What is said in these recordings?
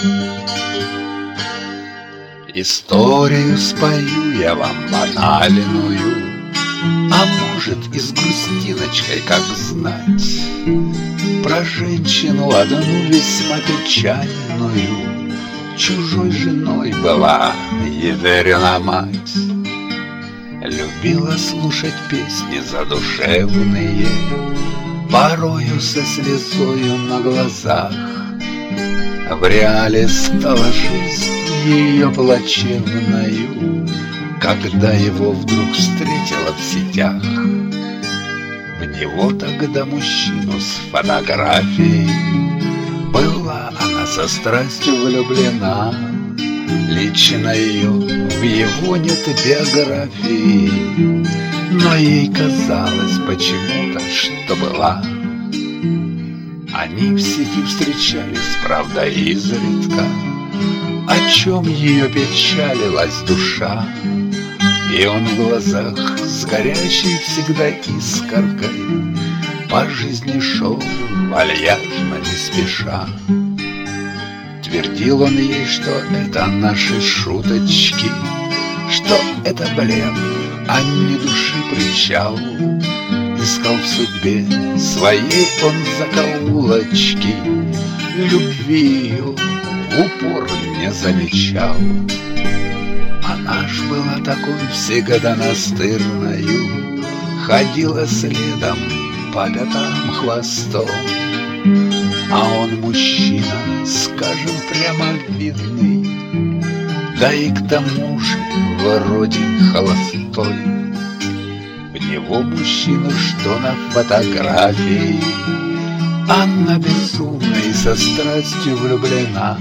Историю спою я вам банальную, а может и с грустиночкой, как знать, про женщину одну весьма печальную. Чужой женой была Еверина мать. Любила слушать песни задушевные, порою со слезою на глазах. В реале стала жизнь ее плачевною, когда его вдруг встретила в сетях. В него тогда мужчину с фотографией, была она со страстью влюблена. Лично ее в его нет биографии, но ей казалось почему-то, что была. Они в сети встречались, правда, изредка, о чем ее печалилась душа. И он в глазах с горящей всегда искоркой по жизни шел вальяжно, не спеша. Твердил он ей, что это наши шуточки, что это блеф, а не души причал. Искал в судьбе своей он закоулочки, любви ее в упор не замечал. Она ж была такой всегда настырною, ходила следом по пятам хвостом. А он мужчина, скажем прямо, видный, да и к тому же вроде холостой. В него мужчину, что на фотографии, она безумна и со страстью влюблена.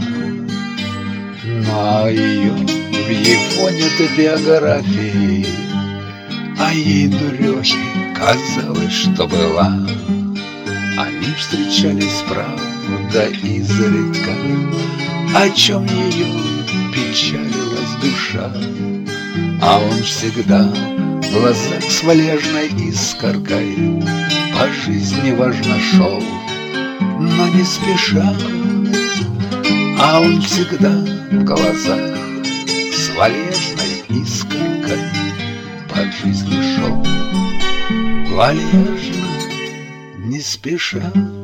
Но ее в его нет биографии, а ей дурехи казалось, что была. Они встречались, правда, изредка, о чем ее печалилась душа. А он всегда в глазах с вальяжной искоркой по жизни важно шел, но не спеша. А он всегда в глазах с вальяжной искоркой по жизни шел, вальяжно, не спеша.